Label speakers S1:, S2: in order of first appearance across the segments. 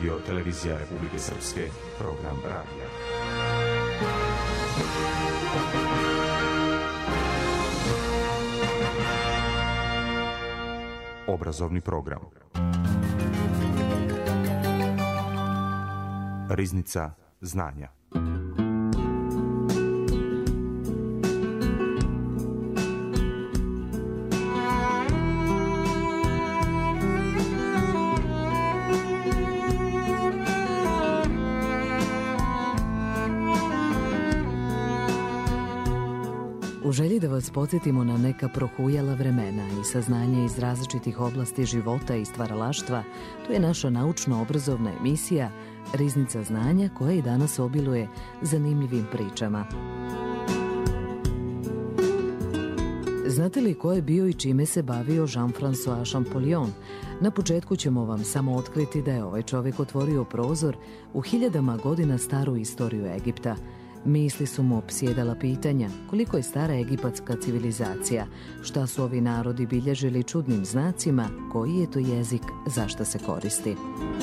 S1: Radio Televizija Republike Srpske, program radija. Obrazovni program. Riznica znanja.
S2: U želji da vas podsjetimo na neka prohujala vremena i saznanja iz različitih oblasti života i stvaralaštva, tu je naša naučno-obrazovna emisija Riznica znanja, koja i danas obiluje zanimljivim pričama. Znate li ko je bio i čime se bavio Jean-François Champollion? Na početku ćemo vam samo otkriti da je ovaj čovjek otvorio prozor u hiljadama godina staru istoriju Egipta. Misli su mu opsjedala pitanja koliko je stara egipatska civilizacija, šta su ovi narodi bilježili čudnim znacima, koji je to jezik, zašto se koristi.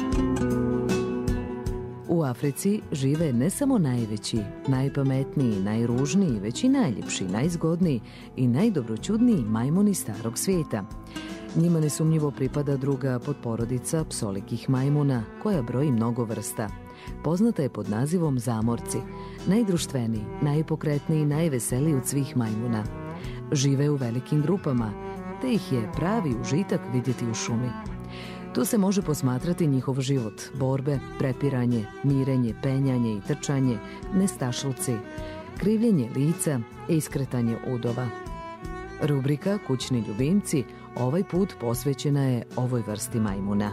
S2: U Africi žive ne samo najveći, najpametniji, najružniji, već i najljepši, najzgodniji i najdobroćudniji majmuni starog svijeta. Njima nesumnjivo pripada druga potporodica psolikih majmuna, koja broji mnogo vrsta. Poznata je pod nazivom zamorci, najdruštveniji, najpokretniji i najveseliji od svih majmuna. Žive u velikim grupama, te ih je pravi užitak vidjeti u šumi. Tu se može posmatrati njihov život, borbe, prepiranje, mirenje, penjanje i trčanje, nestašluci, krivljenje lica i iskretanje udova. Rubrika Kućni ljubimci ovaj put posvećena je ovoj vrsti majmuna.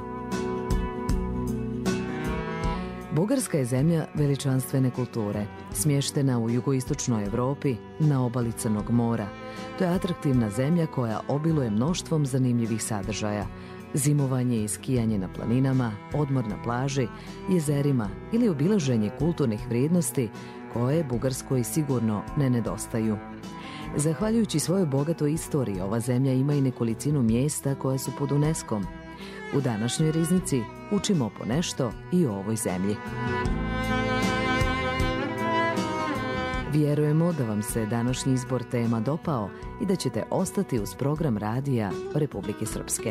S2: Bugarska je zemlja veličanstvene kulture, smještena u jugoistočnoj Europi na obali Crnog mora. To je atraktivna zemlja koja obiluje mnoštvom zanimljivih sadržaja. Zimovanje i skijanje na planinama, odmor na plaži, jezerima ili obilaženje kulturnih vrijednosti koje Bugarskoj sigurno ne nedostaju. Zahvaljujući svojoj bogatoj istoriji, ova zemlja ima i nekolicinu mjesta koja su pod UNESCO-om. U današnjoj riznici učimo po nešto i o ovoj zemlji. Vjerujemo da vam se današnji izbor tema dopao i da ćete ostati uz program radija Republike Srpske.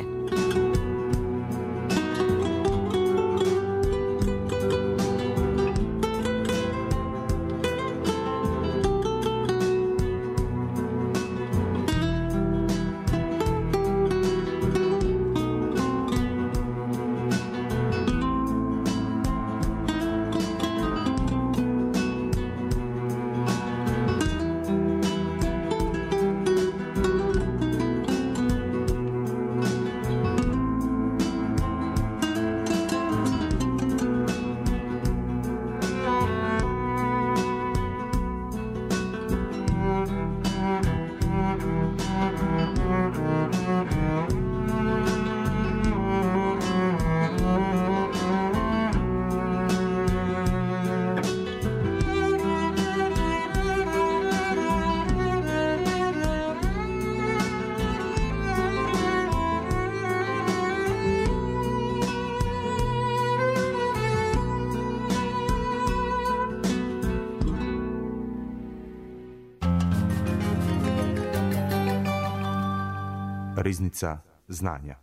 S1: Riznica znanja.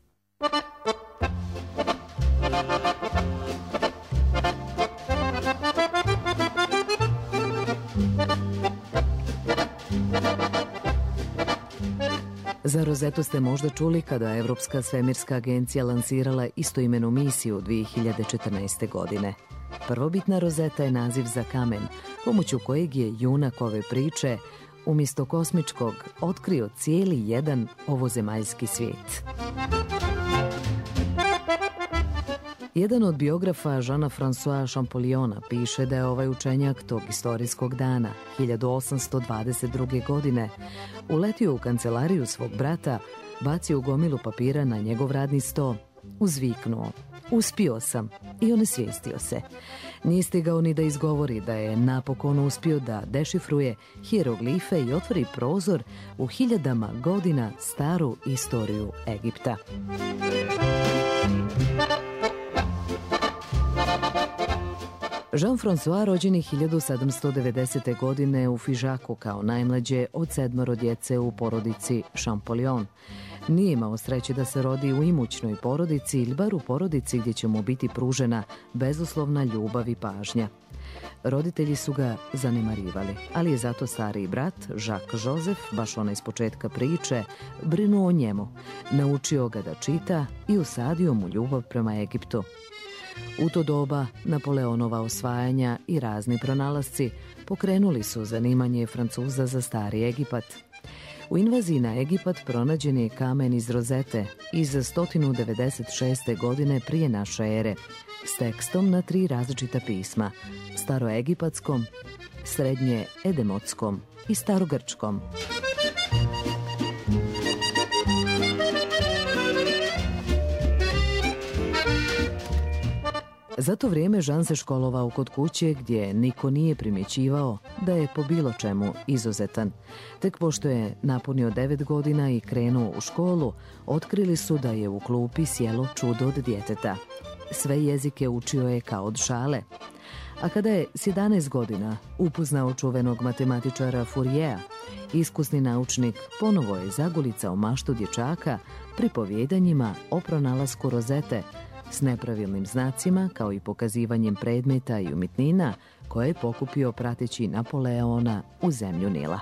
S2: Za Rozetu ste možda čuli kada je Evropska svemirska agencija lansirala istoimenu misiju 2014. godine. Prvobitna Rozeta je naziv za kamen, pomoću kojeg je junak ove priče umjesto kosmičkog otkrio cijeli jedan ovozemaljski svijet. Jedan od biografa Jean-François Champolliona piše da je ovaj učenjak tog istorijskog dana, 1822. godine, uletio u kancelariju svog brata, bacio gomilu papira na njegov radni sto, uzviknuo: "Uspio sam", i onesvijestio se. Nije stigao ni da izgovori da je napokon uspio da dešifruje hieroglife i otvori prozor u hiljadama godina staru istoriju Egipta. Jean-François rođen je 1790. godine u Fižaku kao najmlađe od 7 djece u porodici Champollion. Nije imao sreće da se rodi u imućnoj porodici ili bar u porodici gdje će mu biti pružena bezuslovna ljubav i pažnja. Roditelji su ga zanemarivali, ali je zato stariji brat, Jacques Joseph, baš onaj iz početka priče, brinuo o njemu, naučio ga da čita i usadio mu ljubav prema Egiptu. U to doba Napoleonova osvajanja i razni pronalasci pokrenuli su zanimanje Francuza za stari Egipat. U invaziji na Egipat pronađen je kamen iz rozete iz 196. godine prije naše ere s tekstom na 3 različita pisma: staroegipatskom, srednje edemotskom i starogrčkom. Za to vrijeme Jean se školovao kod kuće gdje niko nije primjećivao da je po bilo čemu izuzetan. Tek pošto je napunio 9 godina i krenuo u školu, otkrili su da je u klupi sjelo čudo od djeteta. Sve jezike učio je kao od šale. A kada je s 11 godina upoznao čuvenog matematičara Fouriera, iskusni naučnik ponovo je zagulicao maštu dječaka pripovjedanjima o pronalasku rozete s nepravilnim znacima kao i pokazivanjem predmeta i umjetnina koje je pokupio prateći Napoleona u zemlju Nila.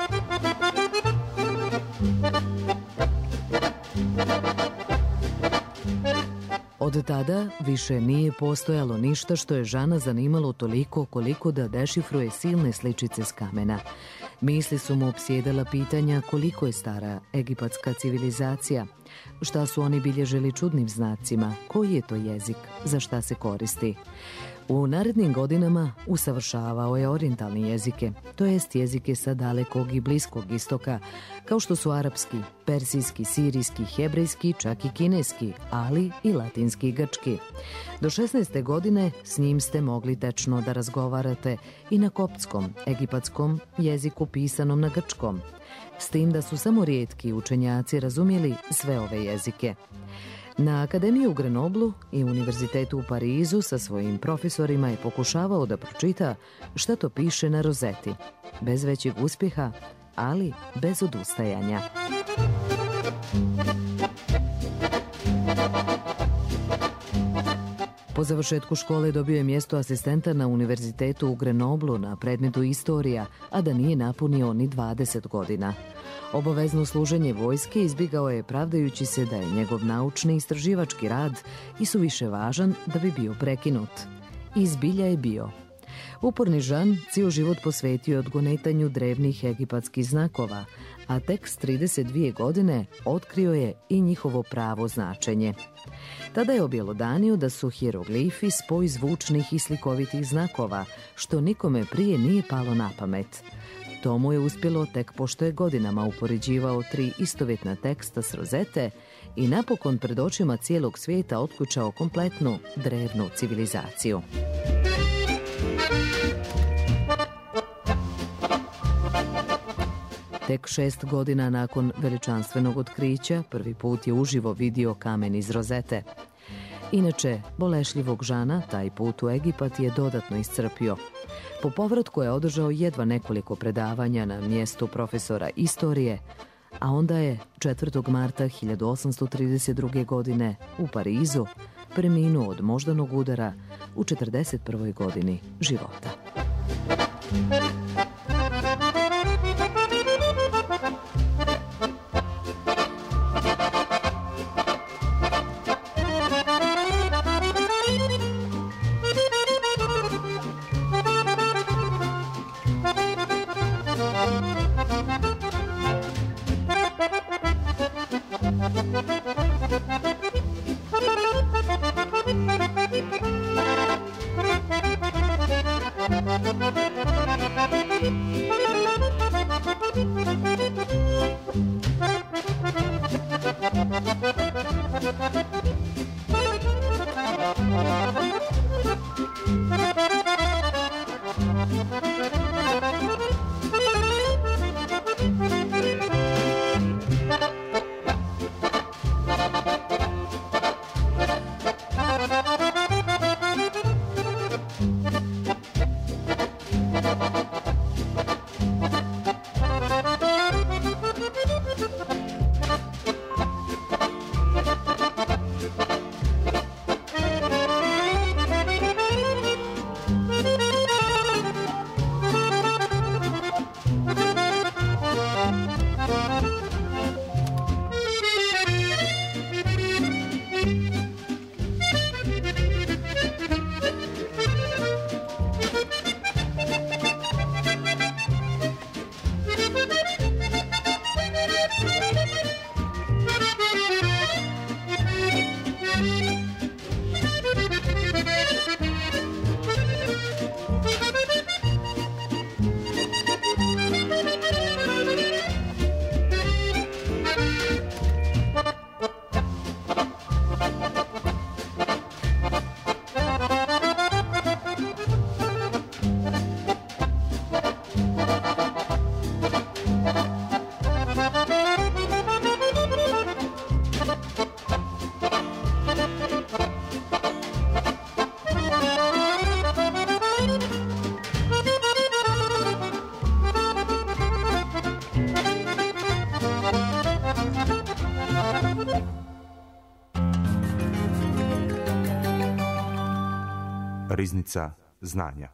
S2: Od tada više nije postojalo ništa što je Žana zanimalo toliko koliko da dešifruje silne sličice s kamena. Misli su mu opsjedala pitanja koliko je stara egipatska civilizacija, šta su oni bilježili čudnim znacima, koji je to jezik, za šta se koristi. U narednim godinama usavršavao je orijentalne jezike, to jest jezike sa dalekog i bliskog istoka, kao što su arapski, persijski, sirijski, hebrejski, čak i kineski, ali i latinski i grčki. Do 16. godine s njim ste mogli tečno da razgovarate i na koptskom, egipatskom jeziku pisanom na grčkom, s tim da su samo rijetki učenjaci razumjeli sve ove jezike. Na Akademiji u Grenoblu i Univerzitetu u Parizu sa svojim profesorima je pokušavao da pročita šta to piše na rozeti, bez većeg uspjeha, ali bez odustajanja. Po završetku škole dobio je mjesto asistenta na Univerzitetu u Grenoblu na predmetu istorija, a da nije napunio ni 20 godina. Obavezno služenje vojske izbjegao je pravdajući se da je njegov naučni i istraživački rad isuviše važan da bi bio prekinut. I zbilja je bio. Uporni Jean cijel život posvetio odgonetanju drevnih egipatskih znakova, a tek s 32 godine otkrio je i njihovo pravo značenje. Tada je objelodanio da su hieroglifi spoj zvučnih i slikovitih znakova, što nikome prije nije palo na pamet. To mu je uspjelo tek pošto je godinama upoređivao 3 istovjetna teksta s rozete i napokon pred očima cijelog svijeta otključao kompletnu drevnu civilizaciju. Tek 6 godina nakon veličanstvenog otkrića prvi put je uživo vidio kamen iz rozete. Inače, bolešljivog Žana taj put u Egipat je dodatno iscrpio. Po povratku je održao jedva nekoliko predavanja na mjestu profesora istorije, a onda je 4. marta 1832. godine u Parizu preminuo od moždanog udara u 41. godini života.
S1: Riznica znanja.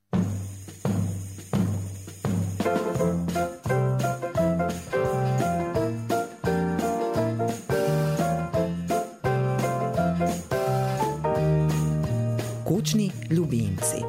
S2: Kućni ljubimci.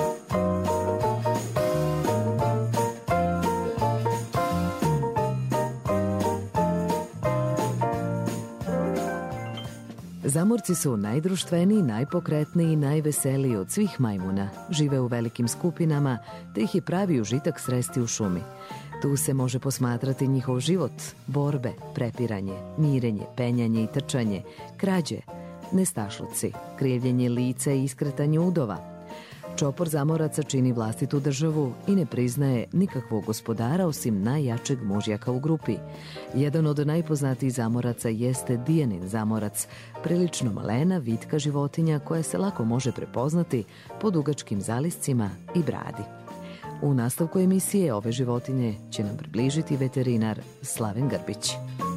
S2: Zamorci su najdruštveniji, najpokretniji i najveseliji od svih majmuna. Žive u velikim skupinama, te ih je pravi užitak sresti u šumi. Tu se može posmatrati njihov život, borbe, prepiranje, mirenje, penjanje i trčanje, krađe, nestašluci, krivljenje lica i iskretanje udova. Čopor zamoraca čini vlastitu državu i ne priznaje nikakvog gospodara osim najjačeg mužjaka u grupi. Jedan od najpoznatijih zamoraca jeste Dijanin zamorac, prilično malena, vitka životinja koja se lako može prepoznati po dugačkim zaliscima i bradi. U nastavku emisije ove životinje će nam približiti veterinar Slaven Grbić.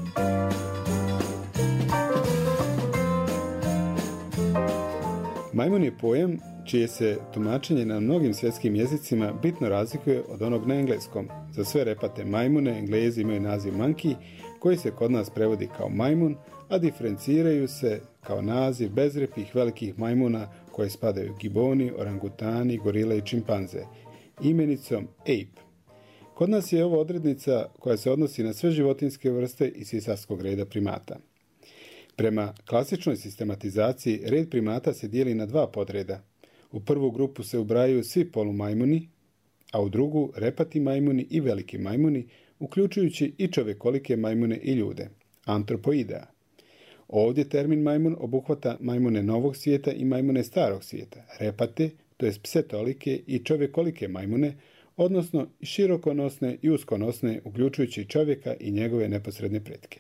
S3: Majmun je pojam čije se tumačenje na mnogim svjetskim jezicima bitno razlikuje od onog na engleskom. Za sve repate majmune Englezi imaju naziv monkey, koji se kod nas prevodi kao majmun, a diferenciraju se kao naziv bezrepih velikih majmuna koje spadaju giboni, orangutani, gorile i čimpanze, imenicom ape. Kod nas je ovo odrednica koja se odnosi na sve životinjske vrste iz sisarskog reda primata. Prema klasičnoj sistematizaciji, red primata se dijeli na dva podreda. U prvu grupu se ubrajaju svi polumajmuni, a u drugu repati majmuni i veliki majmuni, uključujući i čovekolike majmune i ljude, antropoidea. Ovdje termin majmun obuhvata majmune novog svijeta i majmune starog svijeta, repate, to jest psetolike i čovekolike majmune, odnosno širokonosne i uskonosne, uključujući čovjeka i njegove neposredne pretke.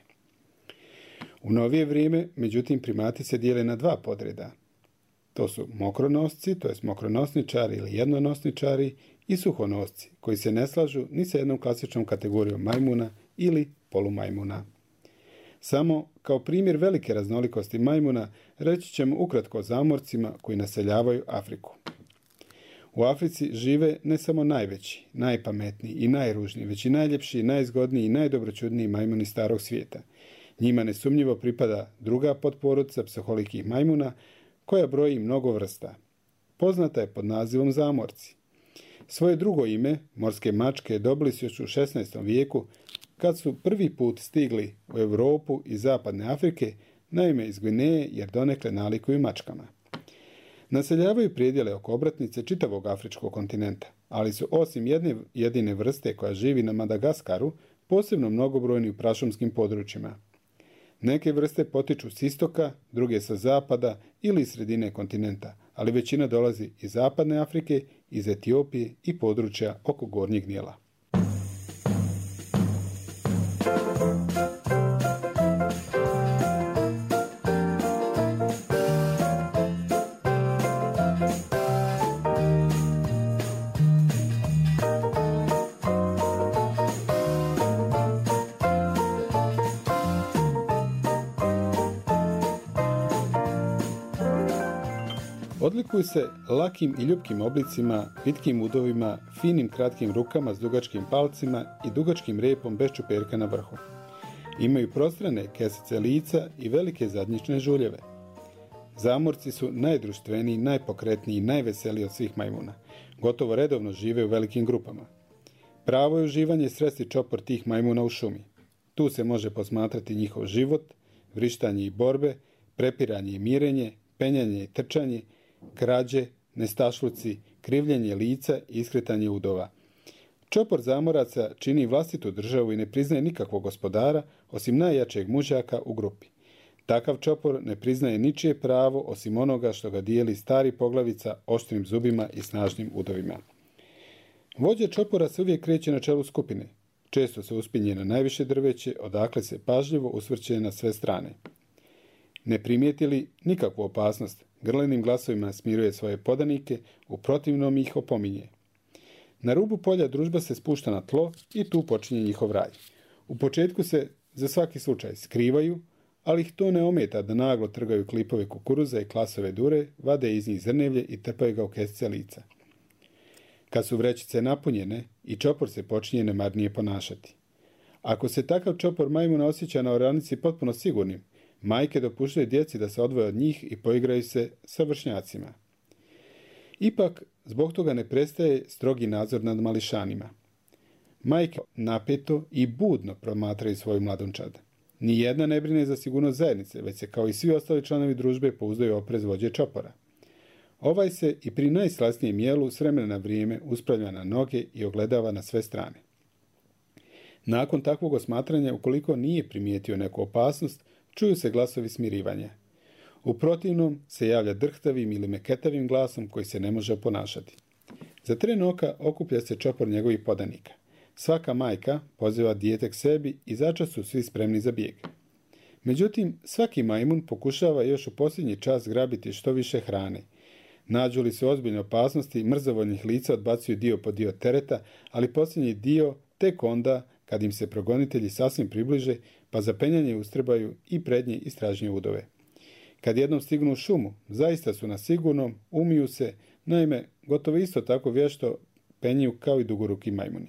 S3: U novije vrijeme, međutim, primati se dijele na dva podreda. To su mokronosci, to jest mokronosničari ili jednonosničari, i suhonosci, koji se ne slažu ni sa jednom klasičnom kategorijom majmuna ili polumajmuna. Samo kao primjer velike raznolikosti majmuna reći ćemo ukratko o zamorcima koji naseljavaju Afriku. U Africi žive ne samo najveći, najpametniji i najružniji, već i najljepši, najzgodniji i najdobroćudniji majmuni starog svijeta. Njima nesumnjivo pripada druga potporodica psoholikih majmuna, koja broji mnogo vrsta. Poznata je pod nazivom zamorci. Svoje drugo ime, morske mačke, dobili su još u 16. vijeku, kad su prvi put stigli u Europu i zapadne Afrike, naime iz Gvineje, jer donekle nalikuju mačkama. Naseljavaju predjele oko obratnice čitavog afričkog kontinenta, ali su osim jedne jedine vrste koja živi na Madagaskaru, posebno mnogobrojni u prašumskim područjima. Neke vrste potiču s istoka, druge sa zapada ili iz sredine kontinenta, ali većina dolazi iz zapadne Afrike, iz Etiopije i područja oko Gornjeg Nila. Odlikuju se lakim i ljupkim oblicima, vitkim udovima, finim kratkim rukama s dugačkim palcima i dugačkim repom bez čuperka na vrhu. Imaju prostrane kesice lica i velike zadnjične žuljeve. Zamorci su najdruštveniji, najpokretniji i najveseliji od svih majmuna. Gotovo redovno žive u velikim grupama. Pravo je uživanje sresti čopor tih majmuna u šumi. Tu se može posmatrati njihov život, vrištanje i borbe, prepiranje i mirenje, penjanje i trčanje, krađe, nestašluci, krivljenje lica i iskretanje udova. Čopor zamoraca čini vlastitu državu i ne priznaje nikakvog gospodara osim najjačeg mužjaka u grupi. Takav čopor ne priznaje ničije pravo osim onoga što ga dijeli stari poglavica oštrim zubima i snažnim udovima. Vođa čopora se uvijek kreće na čelu skupine. Često se uspinje na najviše drveće, odakle se pažljivo usvrće na sve strane. Ne primijeti li nikakvu opasnost, grlenim glasovima smiruje svoje podanike, u protivnom ih opominje. Na rubu polja družba se spušta na tlo i tu počinje njihov raj. U početku se za svaki slučaj skrivaju, ali ih to ne ometa da naglo trgaju klipove kukuruza i klasove dure, vade iz njih zrnevlje i trpaju ga u kesice lica. Kad su vrećice napunjene, i čopor se počinje nemarnije ponašati. Ako se takav čopor majmuna osjeća na oranici potpuno sigurnim, majke dopuštaju djeci da se odvoje od njih i poigraju se sa vršnjacima. Ipak, zbog toga ne prestaje strogi nadzor nad mališanima. Majke napeto i budno promatraju svoju mladunčad. Nijedna ne brine za sigurnost zajednice, već se kao i svi ostali članovi družbe pouzdaju oprez vođe čopora. Ovaj se i pri najslasnijem jelu s vremena na vrijeme uspravlja na noge i ogledava na sve strane. Nakon takvog osmatranja, ukoliko nije primijetio neku opasnost, čuju se glasovi smirivanja. U protivnom se javlja drhtavim ili meketavim glasom koji se ne može oponašati. Za tren oka okuplja se čopor njegovih podanika. Svaka majka poziva dijete k sebi i začas su svi spremni za bijeg. Međutim, svaki majmun pokušava još u posljednji čas grabiti što više hrane. Nađu li se ozbiljne opasnosti, mrzovoljnih lica odbacuju dio po dio tereta, ali posljednji dio tek onda kad im se progonitelji sasvim približe, pa za penjanje ustrebaju i prednje i stražnje udove. Kad jednom stignu u šumu, zaista su na sigurnom, umiju se, naime, gotovo isto tako vješto penju kao i dugoruki majmuni.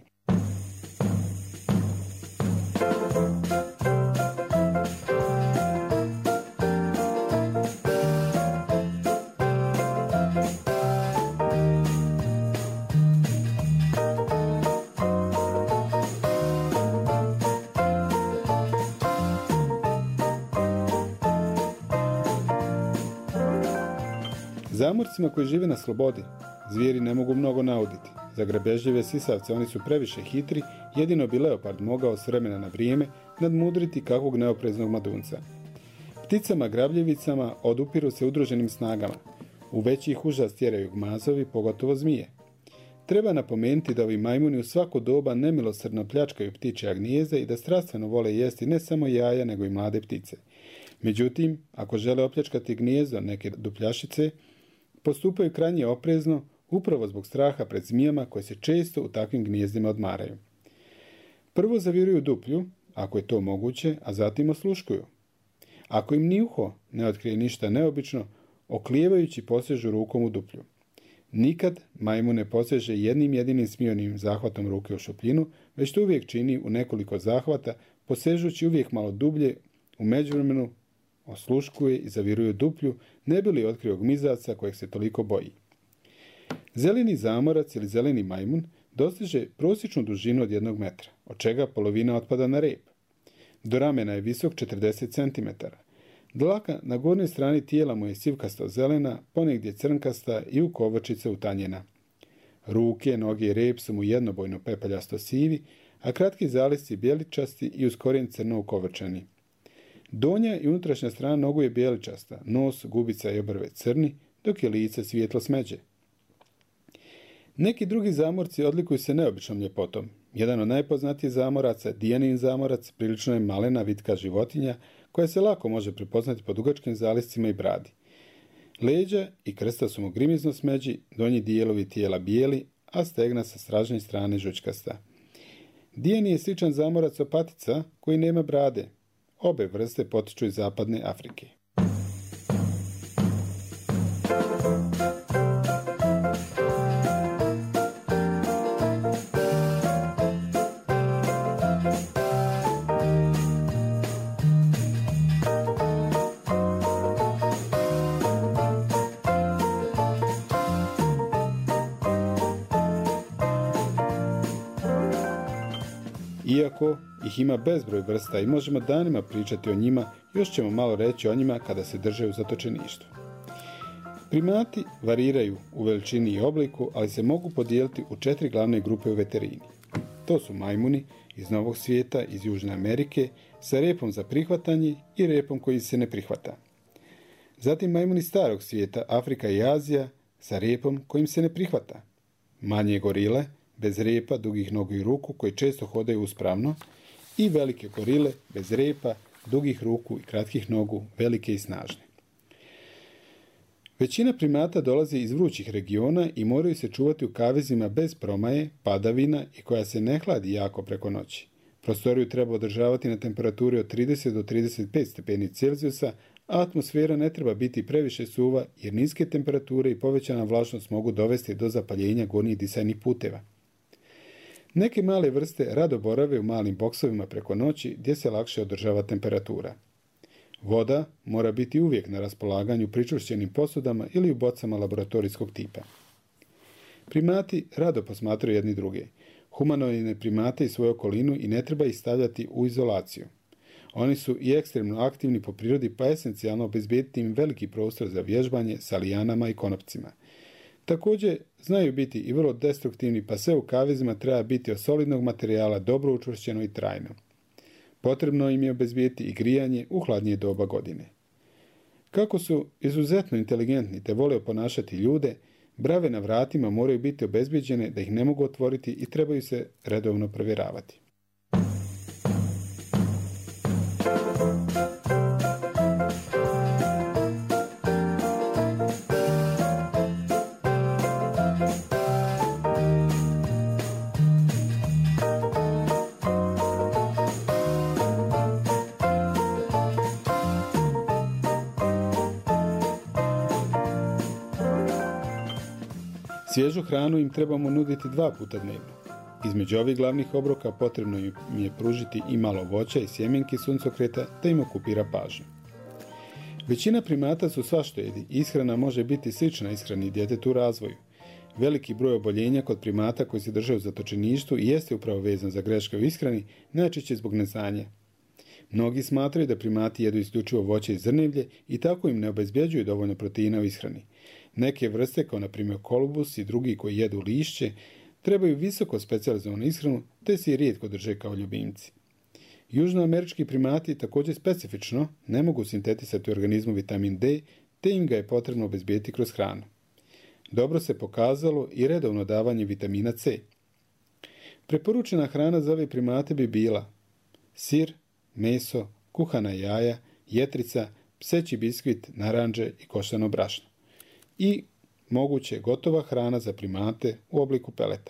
S3: Zamorcima koji žive na slobodi, zvijeri ne mogu mnogo nauditi. Za grabežljive sisavce oni su previše hitri, jedino bi leopard mogao s vremena na vrijeme nadmudriti kakvog neopreznog mladunca. Pticama grabljivicama odupiru se udruženim snagama. U veći ih užas tjeraju gmazovi, pogotovo zmije. Treba napomenuti da ovi majmuni u svako doba nemilosrdno pljačkaju ptičja gnijezda i da strastveno vole jesti ne samo jaja, nego i mlade ptice. Međutim, ako žele opljačkati gnijezdo neke dupljašice, postupaju krajnje oprezno, upravo zbog straha pred zmijama koje se često u takvim gnijezdima odmaraju. Prvo zaviruju duplju, ako je to moguće, a zatim osluškuju. Ako im ni uho ne otkrije ništa neobično, oklijevajući posežu rukom u duplju. Nikad majmun ne poseže jednim jedinim smionim zahvatom ruke u šupljinu, već to uvijek čini u nekoliko zahvata, posežući uvijek malo dublje, u međuvremenu osluškuje i zaviruje duplju, ne bi li otkrio gmizavca kojeg se toliko boji. Zeleni zamorac ili zeleni majmun dostiže prosječnu dužinu od 1 metra, od čega polovina otpada na rep. Do ramena je visok 40 cm. Dlaka na gornjoj strani tijela mu je sivkasto zelena, ponegdje crnkasta i u kovrčice utanjena. Ruke, noge i rep su mu jednobojno pepeljasto sivi, a kratki zalisci bijeličasti i uz korijen crno ukovrčani. Donja i unutrašnja strana nogu je bijeličasta, nos, gubica i obrve crni, dok je lice svijetlo smeđe. Neki drugi zamorci odlikuju se neobičnom ljepotom. Jedan od najpoznatijih zamoraca, Dijanin zamorac, prilično je malena vitka životinja koja se lako može prepoznati po dugačkim zaliscima i bradi. Leđa i krsta su mu grimizno smeđi, donji dijelovi tijela bijeli, a stegna sa stražnje strane žučkasta. Dijani je sličan zamorac opatica koji nema brade. Obe vrste potiču iz zapadne Afrike. Iako ih ima bezbroj vrsta i možemo danima pričati o njima, još ćemo malo reći o njima kada se drže u zatočeništvu. Primati variraju u veličini i obliku, ali se mogu podijeliti u 4 glavne grupe u veterini. To su majmuni iz Novog svijeta, iz Južne Amerike, sa repom za prihvatanje i repom koji se ne prihvata. Zatim majmuni Starog svijeta, Afrika i Azija, sa repom kojim se ne prihvata. Manje gorile, bez repa, dugih nogu i ruku, koji često hodaju uspravno, i velike gorile, bez repa, dugih ruku i kratkih nogu, velike i snažne. Većina primata dolazi iz vrućih regiona i moraju se čuvati u kavezima bez promaje, padavina i koja se ne hladi jako preko noći. Prostoriju treba održavati na temperaturi od 30 do 35 stepeni Celzijusa, a atmosfera ne treba biti previše suva jer niske temperature i povećana vlažnost mogu dovesti do zapaljenja gornjih disajnih puteva. Neke male vrste rado borave u malim boksovima preko noći gdje se lakše održava temperatura. Voda mora biti uvijek na raspolaganju pričvršćenim posudama ili u bocama laboratorijskog tipa. Primati rado posmatraju jedni druge. Humanoidne primate i svoju okolinu i ne treba ih stavljati u izolaciju. Oni su i ekstremno aktivni po prirodi, pa esencijalno obezbijediti im veliki prostor za vježbanje sa lijanama i konopcima. Također, znaju biti i vrlo destruktivni, pa sve u kavezima treba biti od solidnog materijala, dobro učvršćeno i trajno. Potrebno im je obezbijediti i grijanje u hladnije doba godine. Kako su izuzetno inteligentni te vole oponašati ljude, brave na vratima moraju biti obezbijeđene da ih ne mogu otvoriti i trebaju se redovno provjeravati. Svježu hranu im trebamo nuditi 2 puta dnevno. Između ovih glavnih obroka potrebno im je pružiti i malo voća i sjemenki suncokreta da im okupira pažnju. Većina primata su svaštojedi. Ishrana može biti slična ishrani djetetu u razvoju. Veliki broj oboljenja kod primata koji se drže u zatočeništvu i jeste upravo vezan za greške u ishrani, najčešće zbog neznanja. Mnogi smatraju da primati jedu isključivo voće i zrnevlje i tako im ne obezbjeđuju dovoljno proteina u ishrani. Neke vrste, kao na primjer kolubus i drugi koji jedu lišće, trebaju visoko specijalizovanu ishranu, te se i rijetko drže kao ljubimci. Južnoamerički primati također specifično ne mogu sintetisati u organizmu vitamin D, te im ga je potrebno obezbijeti kroz hranu. Dobro se pokazalo i redovno davanje vitamina C. Preporučena hrana za ove primate bi bila sir, meso, kuhana jaja, jetrica, pseći biskvit, naranđe i koštano brašno. I moguće gotova hrana za primate u obliku peleta.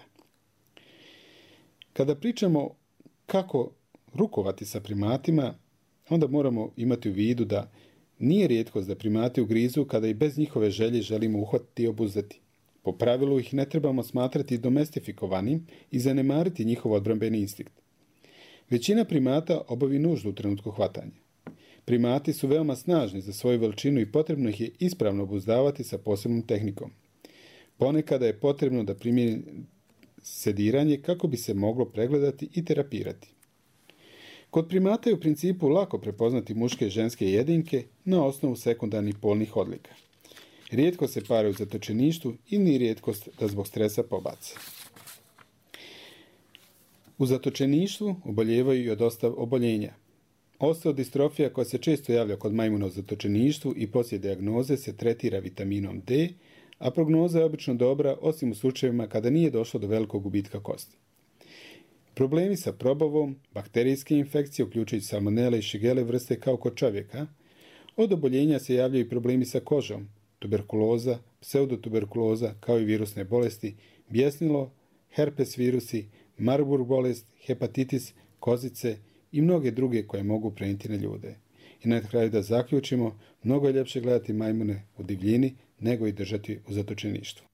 S3: Kada pričamo kako rukovati sa primatima, onda moramo imati u vidu da nije rijetkost da primati ugrizu kada i bez njihove želje želimo uhvatiti i obuzdati. Po pravilu ih ne trebamo smatrati domestifikovanim i zanemariti njihov odbrambeni instinkt. Većina primata obavi nuždu u trenutku hvatanja. Primati su veoma snažni za svoju veličinu i potrebno ih je ispravno obuzdavati sa posebnom tehnikom. Ponekada je potrebno da primjeni sediranje kako bi se moglo pregledati i terapirati. Kod primata je u principu lako prepoznati muške i ženske jedinke na osnovu sekundarnih polnih odlika. Rijetko se pare u zatočeništvu i ni rijetkost da zbog stresa pobace. U zatočeništvu oboljevaju i od dosta oboljenja. Osteodistrofija koja se često javlja kod majmuna u zatočeništvu i poslije dijagnoze se tretira vitaminom D, a prognoza je obično dobra osim u slučajevima kada nije došlo do velikog gubitka kosti. Problemi sa probavom, bakterijske infekcije, uključujući salmonele i šigele vrste kao kod čovjeka, od oboljenja se javljaju problemi sa kožom, tuberkuloza, pseudotuberkuloza kao i virusne bolesti, bjesnilo, herpes virusi, Marburg bolest, hepatitis, kozice i mnoge druge koje mogu prenijeti na ljude. I na kraju da zaključimo, mnogo je ljepše gledati majmune u divljini nego i držati u zatočeništvu.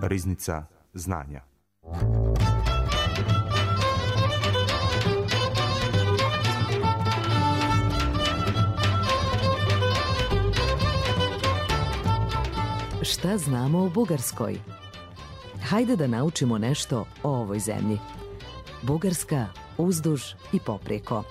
S1: Riznica znanja.
S2: Šta znamo o Bugarskoj? Hajde da naučimo nešto o ovoj zemlji. Bugarska uzduž i poprijeko.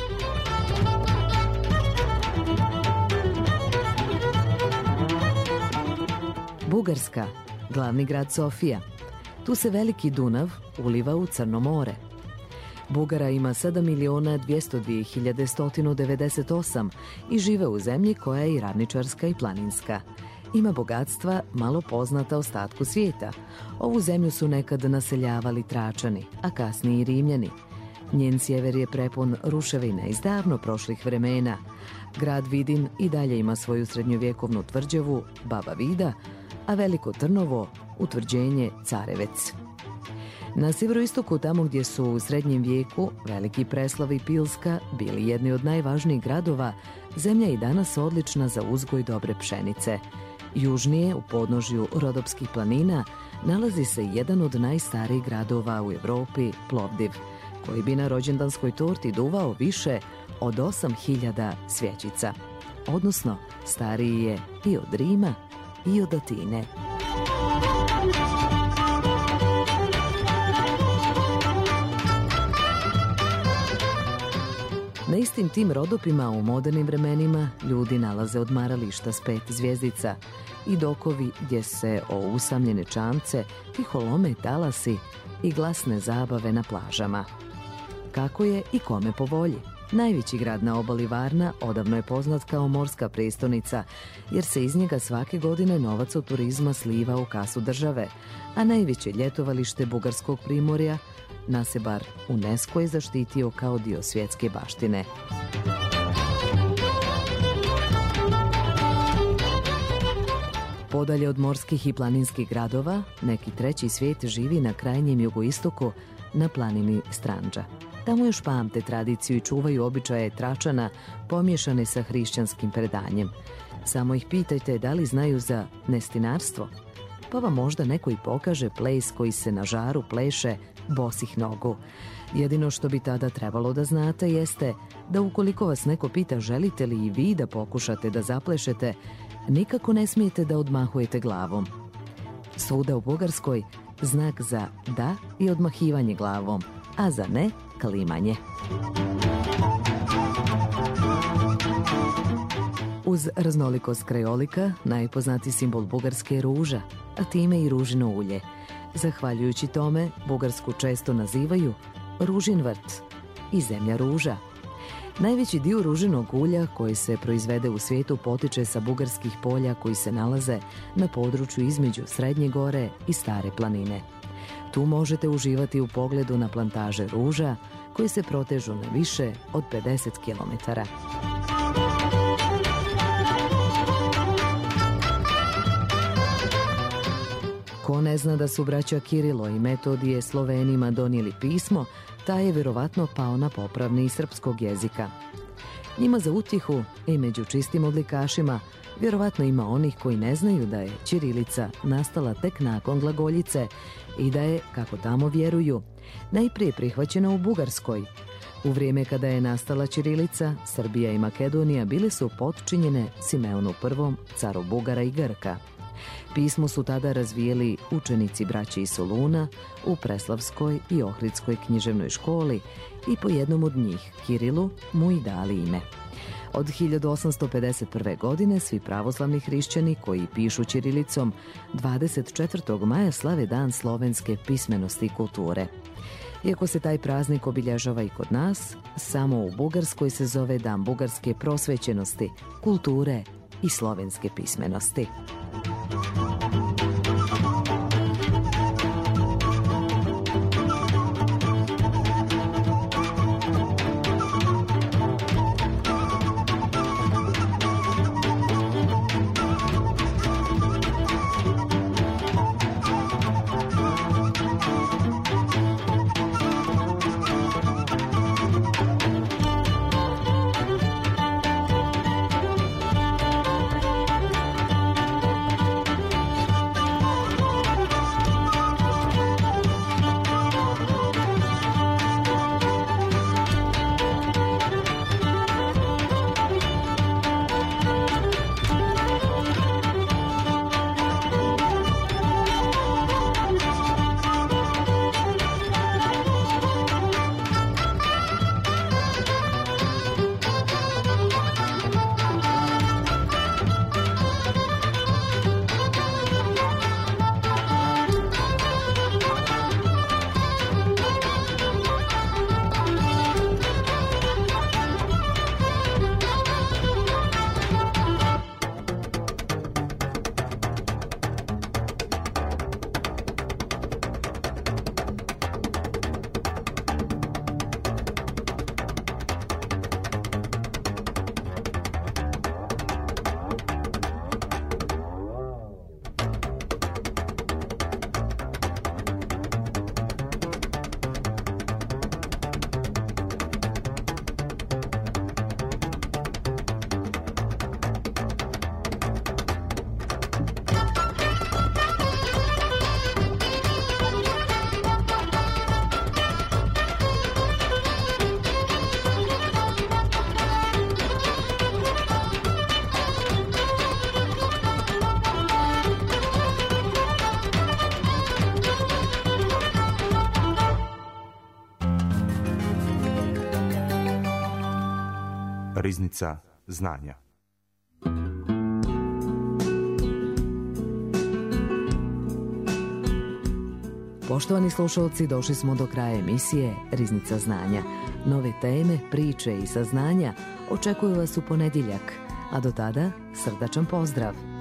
S2: Bugarska, glavni grad Sofija. Tu se veliki Dunav uliva u Crno more. Bugara ima 7.202.198 i žive u zemlji koja je i ravničarska i planinska. Ima bogatstva malo poznata ostatku svijeta. Ovu zemlju su nekad naseljavali Tračani, a kasnije i Rimljani. Njen sjever je prepun ruševina iz davno prošlih vremena. Grad Vidin i dalje ima svoju srednjovjekovnu tvrđavu Baba Vida, a Veliko Trnovo utvrđenje Carevec. Na sjeveroistoku, tamo gdje su u srednjem vijeku Veliki Preslav i Pilska bili jedni od najvažnijih gradova, zemlja je i danas odlična za uzgoj dobre pšenice. Južnije, u podnožju Rodopskih planina, nalazi se jedan od najstarijih gradova u Europi, Plovdiv, koji bi na rođendanskoj torti duvao više od 8.000 svjećica. Odnosno, stariji je i od Rima i od Atine. Na istim tim Rodopima u modernim vremenima ljudi nalaze odmarališta s 5 zvjezdica i dokovi gdje se o usamljene čamce tiho lome talasi i glasne zabave na plažama. Kako je i kome po volji. Najveći grad na obali Varna odavno je poznat kao morska prijestolnica, jer se iz njega svake godine novac od turizma sliva u kasu države, a najveće ljetovalište bugarskog primorja nas je bar UNESCO je zaštitio kao dio svjetske baštine. Podalje od morskih i planinskih gradova, neki treći svijet živi na krajnjem jugoistoku, na planini Stranđa. Tamo još pamte tradiciju i čuvaju običaje Tračana pomiješane sa hrišćanskim predanjem. Samo ih pitajte da li znaju za nestinarstvo, pa vam možda neko i pokaže ples koji se na žaru pleše bosih nogu. Jedino što bi tada trebalo da znate jeste da ukoliko vas neko pita želite li i vi da pokušate da zaplešete, nikako ne smijete da odmahujete glavom. Svuda u Bugarskoj znak za da je odmahivanje glavom, a za ne klimanje. Uz raznolikost krajolika, najpoznatiji simbol Bugarske je ruža, a time i ružino ulje. Zahvaljujući tome, Bugarsku često nazivaju ružin vrt i zemlja ruža. Najveći dio ružinog ulja koji se proizvede u svijetu potiče sa bugarskih polja koji se nalaze na području između Srednje gore i Stare planine. Tu možete uživati u pogledu na plantaže ruža koje se protežu na više od 50 km. Ko ne zna da su braća Kirilo i Metodije Slovenima donijeli pismo, taj je vjerovatno pao na popravni srpskog jezika. Njima za utjehu i među čistim odlikašima vjerovatno ima onih koji ne znaju da je ćirilica nastala tek nakon glagoljice i da je, kako tamo vjeruju, najprije prihvaćena u Bugarskoj. U vrijeme kada je nastala ćirilica, Srbija i Makedonija bile su potčinjene Simeonu I, caru Bugara i Grka. Pismo su tada razvijeli učenici braće iz Soluna u Preslavskoj i Ohridskoj književnoj školi i po jednom od njih, Kirilu, mu i dali ime. Od 1851. godine svi pravoslavni hrišćani koji pišu ćirilicom 24. maja slave Dan slovenske pismenosti i kulture. Iako se taj praznik obilježava i kod nas, samo u Bugarskoj se zove Dan bugarske prosvećenosti, kulture i slovenske pismenosti.
S1: Riznica znanja.
S2: Poštovani slušalci, došli smo do kraja emisije Riznica znanja. Nove teme, priče i saznanja očekuju vas u ponedjeljak, a do tada srdačan pozdrav!